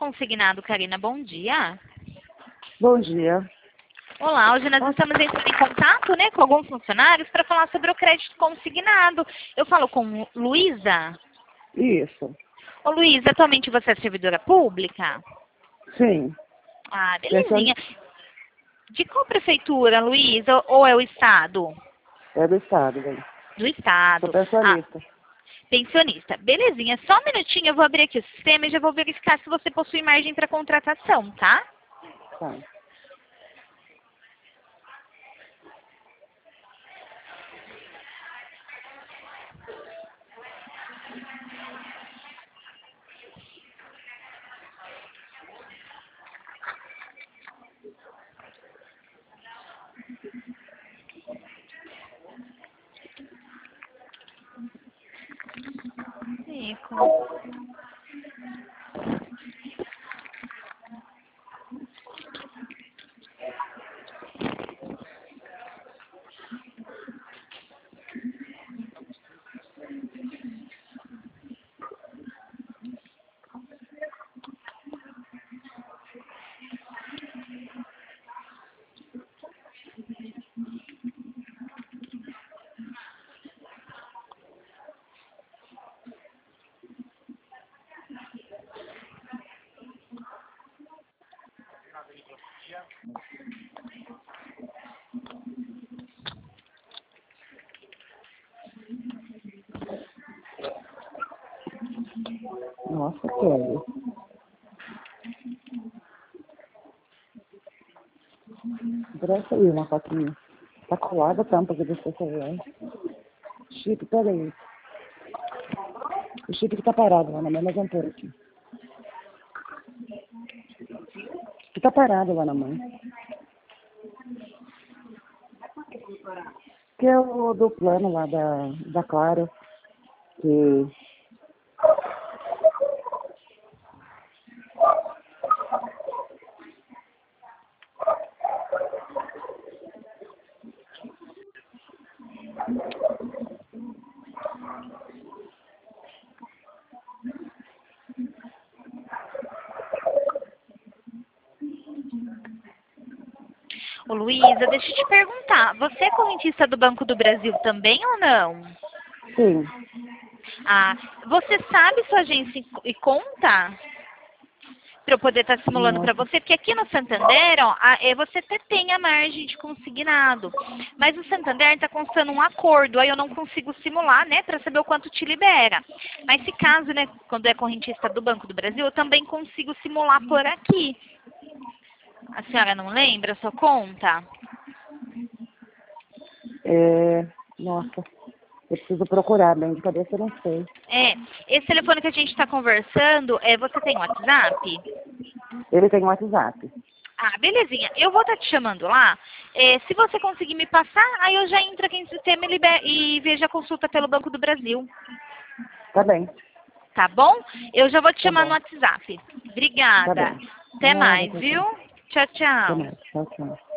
Consignado, Karina, bom dia. Bom dia. Olá, hoje nós estamos entrando em contato, né, com alguns funcionários para falar sobre o crédito consignado. Eu falo com Luísa. Isso. Ô, Luísa, atualmente você é servidora pública? Sim. Ah, belezinha. De qual prefeitura, Luísa, ou é o Estado? É do Estado, velho. Do Estado. Sou pensionista. Pensionista. Belezinha. Só um minutinho, eu vou abrir aqui o sistema e já vou verificar se você possui margem para contratação, tá? Tá. Fico. Nossa, Kelly. Presta aí uma fotinha. Tá colada a tampa que deixou celular. Chip, pega aí. O chip que tá parado lá na mãe, nós vamos pôr aqui. Que tá parado lá na mãe. Que é o do plano lá da Clara. Que... Ô, Luísa, deixa eu te perguntar. Você é correntista do Banco do Brasil também ou não? Sim. Ah, você sabe sua agência e conta? Para eu poder estar simulando para Nossa. você, porque aqui no Santander, ó, você até tem a margem de consignado, mas o Santander está constando um acordo, aí eu não consigo simular, né, para saber o quanto te libera. Mas se caso, né, quando é correntista do Banco do Brasil, eu também consigo simular por aqui. A senhora não lembra a sua conta? Nossa. Eu preciso procurar, bem de cabeça eu não sei. Esse telefone que a gente está conversando, você tem WhatsApp? Ele tem um WhatsApp. Ah, belezinha. Eu vou estar te chamando lá. Se você conseguir me passar, aí eu já entro aqui no sistema e vejo a consulta pelo Banco do Brasil. Tá bem. Tá bom? Eu já vou te Tá chamar no bom. WhatsApp. Tá Obrigada. bem. Até Nada, mais, tchau, viu? tchau. Tchau, Até tchau. mais. Tchau, tchau.